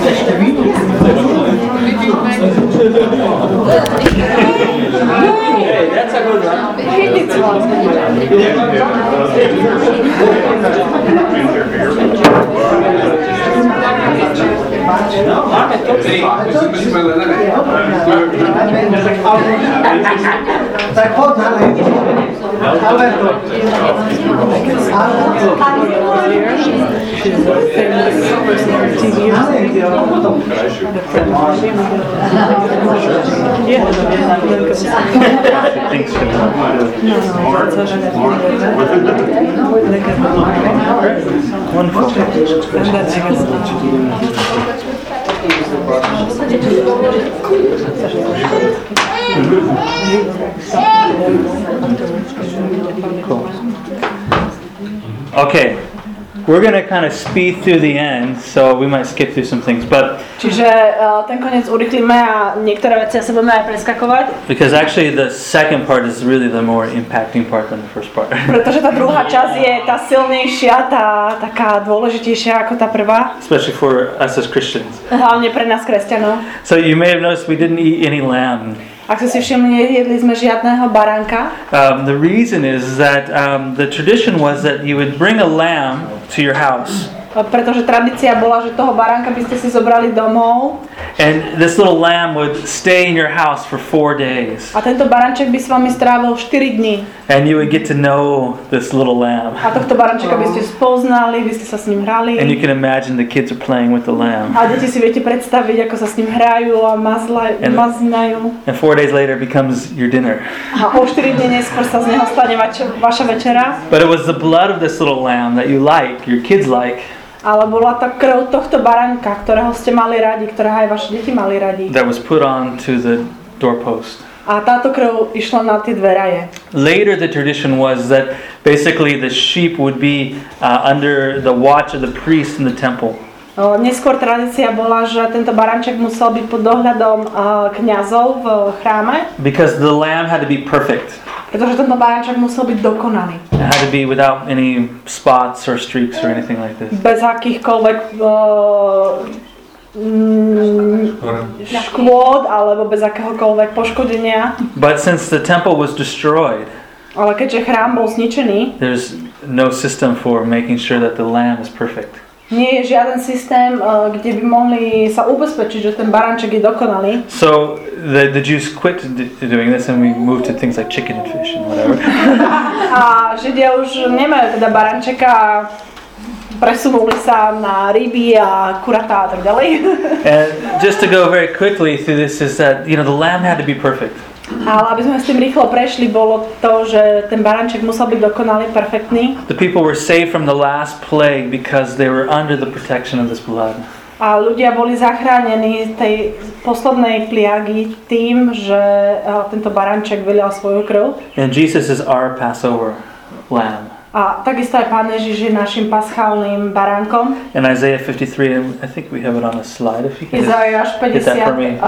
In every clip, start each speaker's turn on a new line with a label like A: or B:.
A: That's a good one.
B: Tak poď ďalej. Alberto.
C: Okay, we're going to kind of speed through the end, so we might skip through some things, but
D: čiže ten koniec urýchlime a niektoré veci asi budeme aj preskakovať.
C: Because actually the second part is really the more impacting part than the first part.
D: Pretože tá druhá časť je tá silnejšia, tá taká dôležitejšia ako tá prvá.
C: Especially for us as Christians.
D: Hlavne pre nás kresťanov.
C: So you may have noticed we didn't eat any lamb.
D: Ak ste si všimli, nejedli sme žiadneho baránka.
C: The reason is that the tradition was that you would bring a lamb to your house.
D: Pretože tradícia bola, že toho baránka by ste si zobrali domov.
C: And this little lamb would stay in your house for 4 days.
D: A tento baránček by s vami strávil 4 dní.
C: And you would get to know this little lamb.
D: A tohto baránčeka by ste spoznali, by ste sa s ním hrali.
C: And you can imagine the kids are playing with the lamb.
D: A deti si viete predstaviť, ako sa s ním hrajú a maznajú.
C: And 4 days later becomes your dinner.
D: A o 4 dní neskôr sa z neho stane vaša večera.
C: But it was the blood of this little lamb that you like, your kids like.
D: Ale bola to krv tohto baránka, ktorého ste mali radi, ktorého aj vaše deti mali radi.
C: That was put on to the doorpost.
D: A táto krv išla na tie dveraje.
C: Later the tradition was that basically the sheep would be under the watch of the priest in the temple.
D: Neskôr tradícia bola, že tento baránček musel byť pod dohľadom kňazov v chráme.
C: Because the lamb had to be perfect.
D: Pretože tento baránček musel byť dokonalý.
C: It had to be without any spots or streaks or anything like this.
D: Bez akýchkoľvek škôd alebo bez akéhokoľvek poškodenia.
C: But since the temple was destroyed,
D: ale keďže chrám bol zničený,
C: there's no system for making sure that the lamb is perfect.
D: Nie je žiaden systém, kde by mohli sa ubezpečiť, že ten baránček je dokonalý.
C: So the Jews quit doing this and we moved to things like chicken and fish and whatever.
D: A Židia už nemajú teda baránčeka, presunuli sa na ryby a kuratá a tak ďalej.
C: And just to go very quickly through this is that, the lamb had to be perfect.
D: Ale aby sme s tým rýchlo prešli, bolo to, že ten baránček musel byť dokonalý, perfektný.
C: The people were saved from the last plague because they were under the protection of this blood.
D: A ľudia boli zachránení z tej poslednej pliagy tým, že tento baránček vylial svoju krv.
C: And Jesus is our Passover lamb.
D: A takisto aj Pán Ježiš je našim paschálnym baránkom.
C: In Isaiah 53, I think we have it on a slide if you can
D: Izajáš
C: get that for me.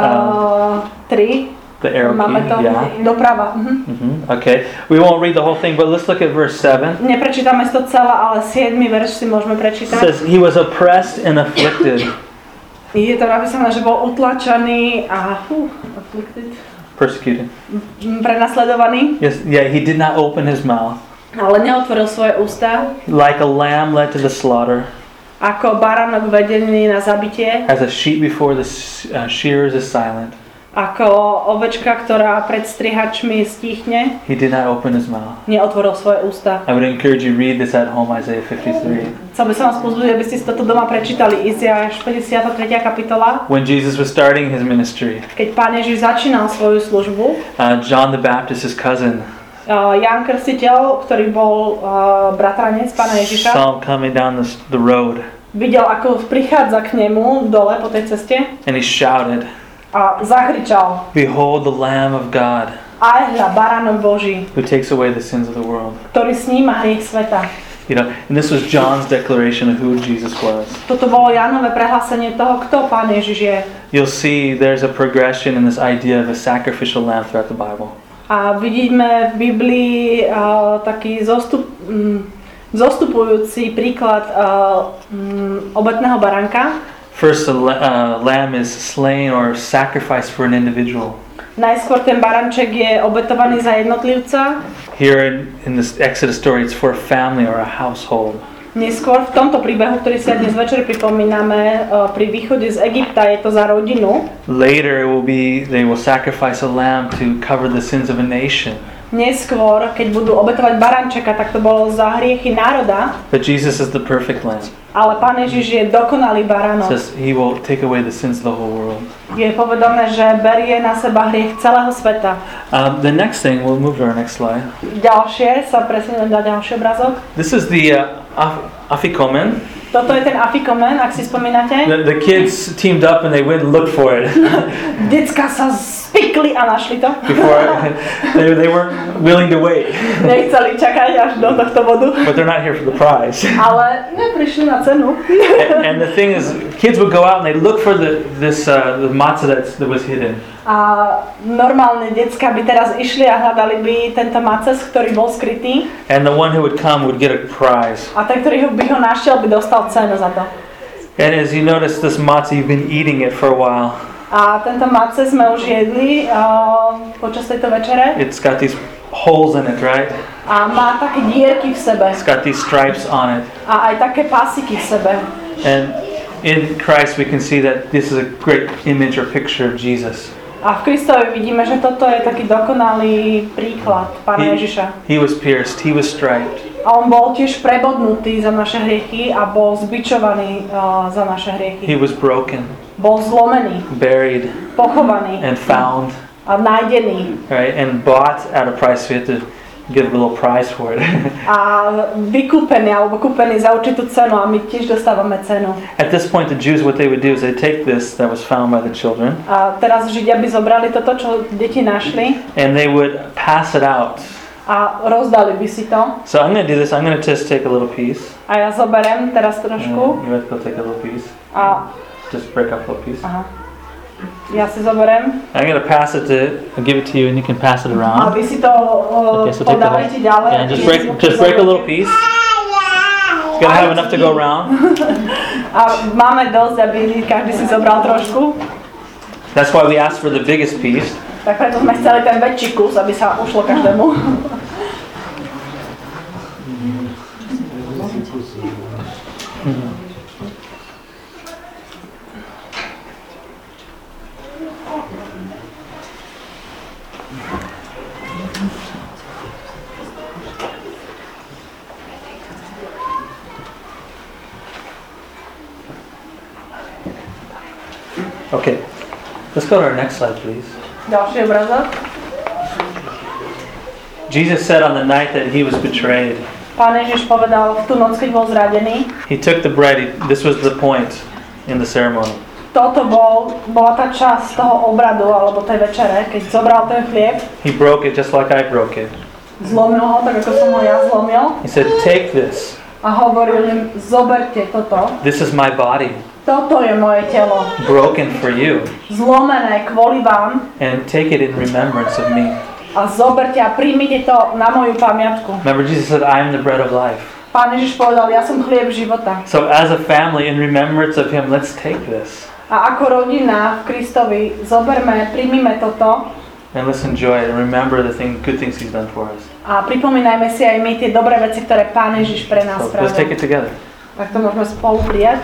D: 53.
C: The arrow
D: Máme to
C: key, yeah.
D: doprava.
C: Okay, we won't read the whole thing, but let's look at verse 7.
D: Neprečítame to celé, ale 7. verš si môžeme prečítať.
C: It says, he was oppressed and afflicted.
D: Je to napísané, že bol utlačený a afflicted.
C: Persecuted.
D: Prenasledovaný.
C: Yes, yeah, he did not open his mouth.
D: Ale neotvoril svoje ústa.
C: Like a lamb led to the slaughter.
D: Ako baránok vedený na zabitie.
C: As a sheep before the shearers is silent.
D: Ako ovečka, ktorá pred strihačmi stíchne.
C: He did not open his mouth.
D: Neotvoril svoje ústa.
C: I would encourage you to read this at home, Isaiah 53.
D: Chcel by som vás pozbudiť, aby ste si toto doma prečítali. Izajáš 53. kapitola.
C: When Jesus was starting his ministry.
D: Keď Pán Ježiš začínal svoju službu.
C: John the Baptist, his cousin.
D: Ján Krstiteľ, ktorý bol bratranec Pána Ježiša.
C: Saw him coming down the road.
D: Videl, ako prichádza k nemu dole po tej ceste.
C: And he shouted.
D: A zakričal.
C: Behold the Lamb of God.
D: Aj hľa, baránok Boží.
C: Who takes away the sins of the world.
D: Ktorý sníma hriech sveta.
C: And this was John's declaration of who Jesus was.
D: Toto bolo Jánové prehlásenie toho, kto Pán Ježiš je.
C: You'll see there's a progression in this idea of a sacrificial lamb throughout the Bible.
D: A vidíme v Biblii taký zostupujúci príklad obetného baránka.
C: first a lamb is slain or sacrificed for an individual.
D: Najskôr ten baranček je obetovaný za jednotlivca.
C: Here in this Exodus story, it's for a family or a household.
D: Neskôr v tomto príbehu, ktorý si dnes večer pripomíname, pri východe z Egypta je to za rodinu.
C: Later they will sacrifice a lamb to cover the sins of a nation.
D: Neskôr, keď budú obetovať barančeka, tak to bolo za hriechy národa.
C: But Jesus is the perfect lamb.
D: Ale Pán Ježiš je dokonalý baránok.
C: Says he will take away the sins of the whole world.
D: Je povedané, že berie na seba hriech celého sveta.
C: The next thing, we'll move to our next slide.
D: Ďalšie, sa presunieme na ďalší obrazok.
C: This is the afikomen.
D: Toto je ten afikomen, ak si spomínate.
C: The kids teamed up and they went and looked for it.
D: Decka sa spikli a našli to.
C: Before they weren't willing to wait.
D: Nechceli čakať až do tohto bodu.
C: But they're not here for the prize.
D: Ale neprišli na cenu.
C: And the thing is, kids would go out and they look for the matzah that was hidden.
D: A normálne decka by teraz išli a hľadali by tento maces, ktorý bol skrytý.
C: And the one who would come would get a prize.
D: A ten, ktorý by ho našiel, by dostal cenu za to.
C: And as you notice, this matzah, you've been eating it for a while.
D: A tento maces sme už jedli počas tejto večere.
C: It's got these holes in it, right?
D: A má také dierky v sebe.
C: It's got these stripes on it.
D: A aj také pásiky v sebe.
C: And in Christ we can see that this is a great image or picture of Jesus.
D: A v Kristovi vidíme, že toto je taký dokonalý príklad Pána Ježiša.
C: He was pierced, he was striped.
D: A on bol tiež prebodnutý za naše hriechy a bol zbičovaný za naše hriechy.
C: He was broken,
D: Bol zlomený,
C: buried,
D: pochovaný
C: and found,
D: a nájdený.
C: right? And bought at a price. We have to give a little prize for it.
D: A vykúpený alebo kúpený za určitú cenu a my tiež dostávame cenu.
C: At this point, the Jews, what they would do is they take this that was found by the children,
D: A teraz Židia by zobrali toto, čo deti našli
C: and they would pass it out.
D: a rozdali by si to.
C: So I'm going to do this. I'm going to just take a little piece.
D: A ja zoberiem teraz trošku
C: You have to go take a little piece.
D: a
C: Just break up a little piece.
D: aha. Ja si zoberiem
C: I'm going to pass it I'll give it to you, and you can pass it
D: a
C: around.
D: vy si to
C: Okay, so take the whole,
D: podávajte ďalej.
C: yeah, just break a little piece. You gotta have enough to go around.
D: A máme dosť, aby každý si zobral trošku.
C: That's why we asked for the biggest piece.
D: Tak preto sme chceli ten väčší kus, aby sa ušlo každému.
C: Okay, let's go to our next slide, please.
D: Ďalší obrazok.
C: Jesus said on the night that he was betrayed,
D: Pán Ježiš povedal v tú noc, keď bol zradený.
C: he took the bread. This was the point in the ceremony.
D: Toto bola tá časť toho obradu, alebo tej večere, keď zobral ten chlieb,
C: He broke it just like I broke it.
D: zlomil ho, tak ako som ho ja zlomil.
C: He said, take this.
D: A hovoril im, zoberte toto.
C: This is my body,
D: Toto je moje telo.
C: broken for you.
D: Zlomené kvôli vám.
C: And take it in remembrance of me.
D: A zoberte a príjmite to na moju pamiatku.
C: Remember, Jesus said, I am the bread of life.
D: Pán Ježiš povedal, ja som chlieb života.
C: So as a family, in remembrance of him, let's take this.
D: A ako rodina v Kristovi, zoberme, príjmime toto
C: And let's enjoy it and remember the good things he's done for us.
D: a pripomínajme si aj my tie dobré veci, ktoré Pán Ježiš pre nás
C: So let's take
D: spravil.
C: it together.
D: Tak to môžeme spolu prijať.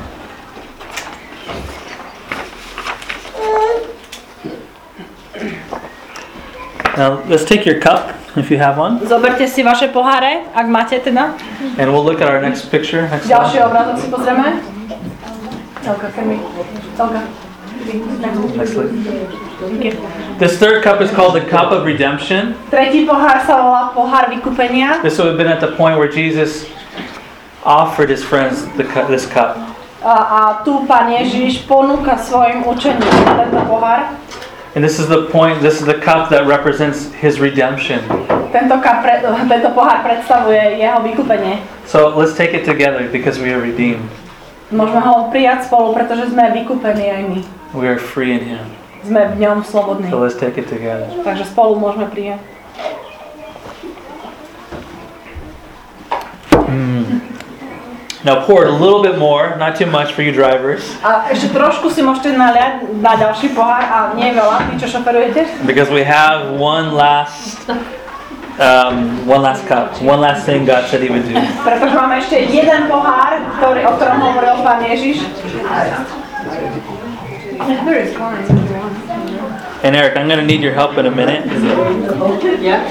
C: Now let's take your cup, if you have one.
D: Zoberte si vaše poháre, ak máte teda.
C: And we'll look at our next picture. Next
D: Ďalší
C: slide.
D: obrazok si pozrieme. Telka, Telka.
C: Next slide. This third cup is called the cup of redemption.
D: Tretí pohár sa volá pohár vykúpenia.
C: This would have been at the point where Jesus offered his friends this cup.
D: A tu Pán Ježiš ponúka svojim učeníkom tento pohár.
C: And this is the cup that represents his redemption.
D: Tento pohár predstavuje jeho vykúpenie.
C: So let's take it together because we are redeemed.
D: Môžeme ho prijať spolu, pretože sme vykúpení aj my.
C: We are free in him.
D: Sme v ňom slobodní.
C: So let's take it together.
D: Takže spolu môžeme prijať.
C: Now pour it a little bit more, not too much for you drivers.
D: A ešte trošku si môžete naliať na ďalší pohár a nie veľa, tí, čo šoferujete.
C: Because we have one last cup, one last thing God said He would do.
D: Pretože máme ešte jeden pohár, o ktorom hovoril Pán Ježiš.
C: And Eric, I'm going to need your help in a minute.
A: Yeah.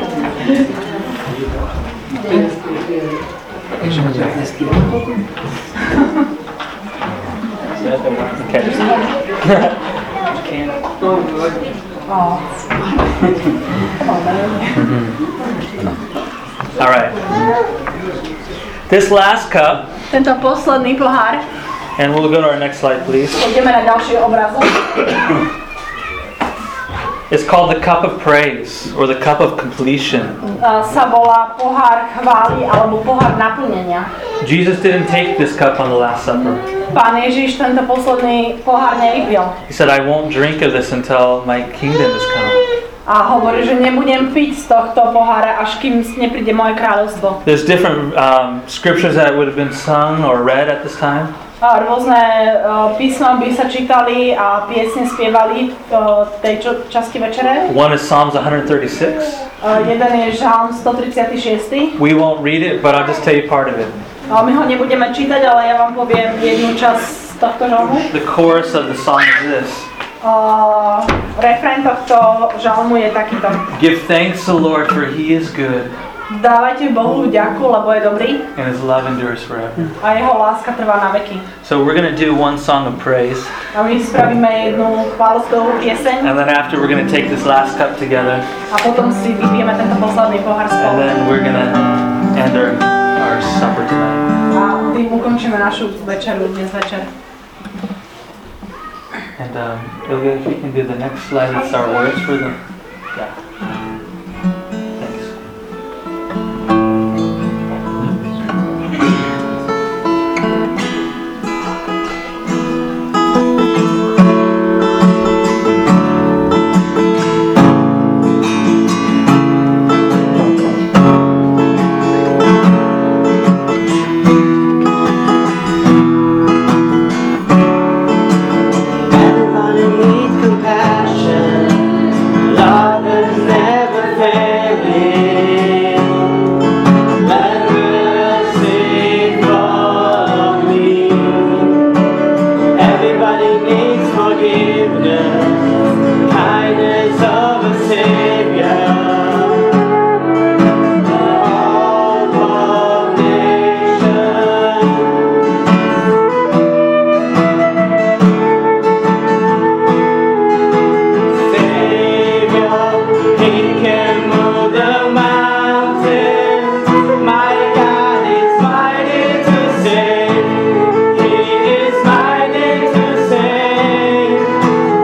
C: All right. This last cup,
D: Tento posledný pohár.
C: and we'll go to our next slide, please.
D: Ideme na ďalší obrazok.
C: It's called the cup of praise or the cup of completion.
D: Sa volá pohár chvály alebo pohár naplnenia.
C: Jesus didn't take this cup on the Last Supper.
D: Pán Ježiš tento posledný pohár nevypil.
C: He said, I won't drink of this until my kingdom is come.
D: A hovorí, že nebudem piť z tohto pohára, až kým nepríde moje kráľovstvo.
C: There's different scriptures that would have been sung or read at this time.
D: Rôzne písma by sa čítali a piesne spievali v tej časti večere.
C: One is Psalms 136.
D: Jeden je Žalm 136.
C: We won't read it, but I'll just tell you part of it.
D: My ho nebudeme čítať, ale ja vám poviem jednu časť z tohto žalmu.
C: The chorus of the song is this.
D: Refrén tohto žalmu je takýto.
C: Give thanks to the Lord, for He is good,
D: Dávajte Bohu ďaku, lebo je dobrý
C: and His love endures forever.
D: a jeho láska trvá na veky.
C: So we're going to do one song of praise,
D: A my spravíme jednu chválospevovú pieseň
C: and then after we're going to take this last cup together,
D: a potom si vypijeme tento posledný pohár
C: and
D: spolu.
C: then we're going to end our supper tonight.
D: A tým ukončíme našu večeru dnes večer.
C: And Ilya, if you can do the next slide, it's our words for the... Yeah. Thanks.
A: Everybody needs compassion. Love is never failing. Let mercy follow me. Everybody needs forgiveness, kindness of a Savior. The hope of nations. Savior, He can move the mountains. My God is mighty to save. He is mighty to save.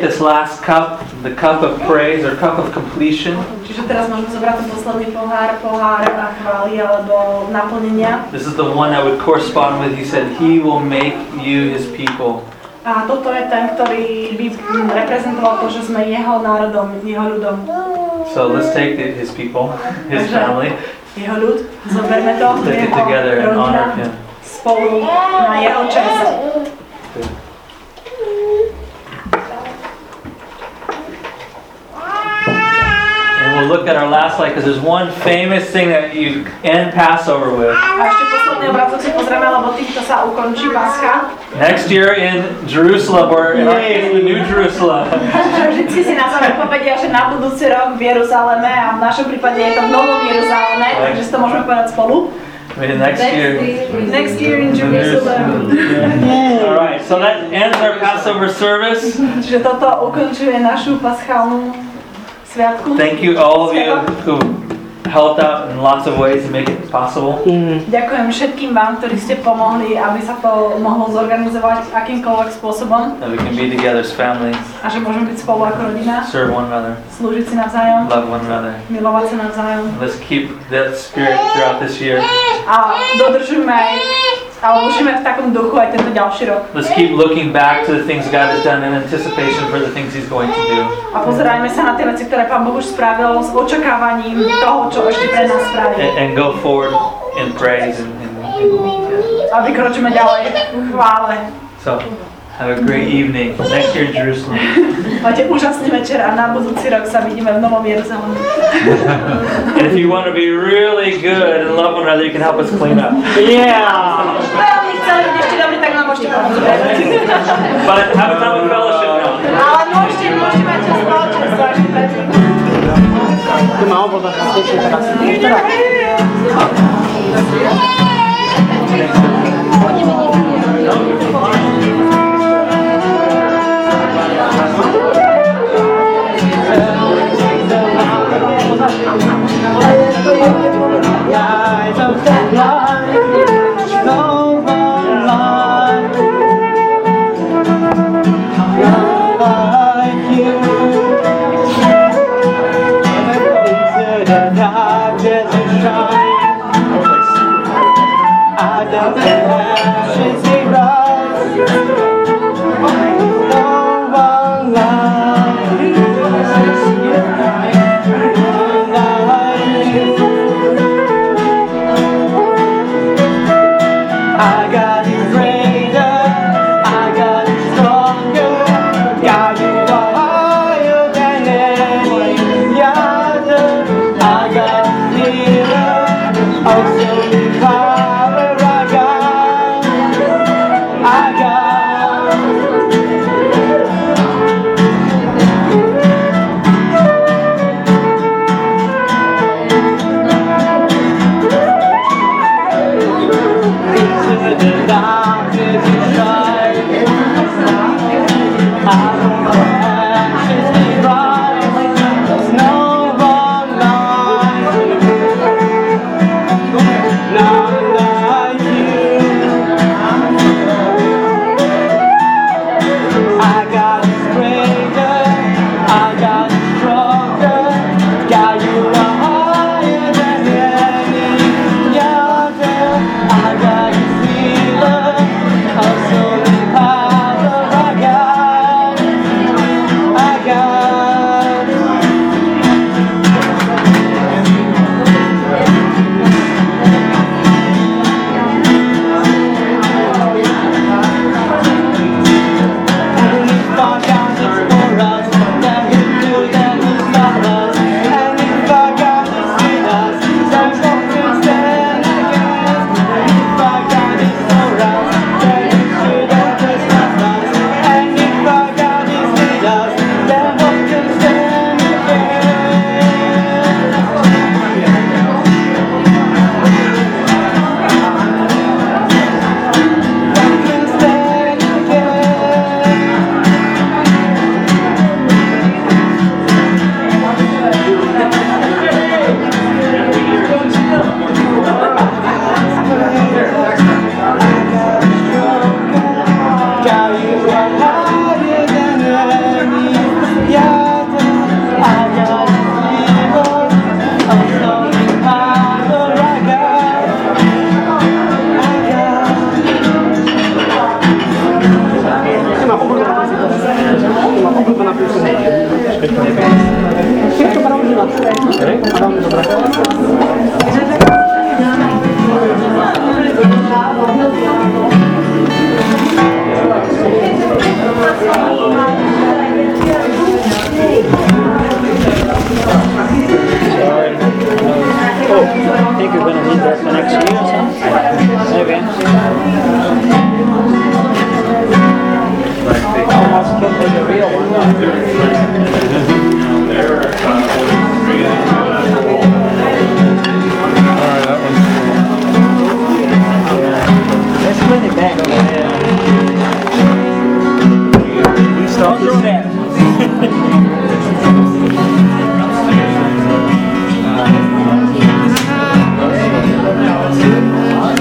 C: this last cup, the cup of praise or cup of completion.
D: Čiže teraz môžeme zobrať ten posledný pohár chvály alebo naplnenia.
C: This is the one that would correspond with, he said, he will make you his people.
D: A toto je ten, ktorý by reprezentoval to, že sme jeho národom, jeho ľudom.
C: So let's take his people, his family,
D: Jeho ľud, zoberme to,
C: take it
D: jeho
C: together and honor
D: rodina
C: him.
D: spolu na jeho čest.
C: And we'll look at our last slide because there's one famous thing that you end Passover with.
D: A ešte posledný obrázok si pozrieme, lebo týmto sa ukončí Pascha.
C: Next year in Jerusalem, or in our case, the New Jerusalem.
D: Vždycky si na záver povedia, že na budúci rok v Jeruzaleme a v našom prípade je to v Novom Jeruzaleme, takže si to môžeme povedať spolu.
C: Maybe next year.
D: Next year in Jerusalem.
C: All right, so that ends our Passover service.
D: Čiže toto ukončuje našu paschálnu sviatku.
C: Thank you all of you who helped out in lots of ways to make it possible.
D: Ďakujem všetkým vám, ktorí ste pomohli, aby sa to mohlo zorganizovať akýmkoľvek spôsobom.
C: That we can be together as families,
D: A že môžeme byť spolu ako rodina,
C: serve one another,
D: slúžiť si navzájom,
C: love one another.
D: milovať sa navzájom.
C: Let's keep that spirit throughout this year.
D: A dodržujme aj, alebo užíme v takom duchu aj tento ďalší rok.
C: Let's keep looking back to the things God has done in anticipation for the things He's going to do.
D: A pozerajme sa na tie veci, ktoré Pán Boh už spravil s očakávaním toho, čo ešte pre nás spraví.
C: And go forward in praise
D: A vykročíme ďalej v chvále.
C: So, have a great evening. Next year in Jerusalem.
D: Máte úžasný večer a na budúci rok sa vidíme v Novom Jeruzaleme.
C: And if you want to be really good and love one another, you can help us clean up.
D: Veľmi chceli byť ešte dobrý, tak nám môžete pomôcť.
C: But have a time of fellowship now.
D: Ale môžete mať čas spoločenstvo až predtým.
B: Tu má obod na sviečne teraz. Guys of that life, no one like you. Into the darkness you shine. Out of the ashes we rise. No one like you. I got it greater, I got it stronger, got it higher than any other. I got it nearer, also the power I got. Into the darkness you shine. Out of the ashes we rise. There's no one like you, none like you. I got it greater, I got it stronger, got you higher than any other. I got you healer, also the power I got. Anchor Benedictus.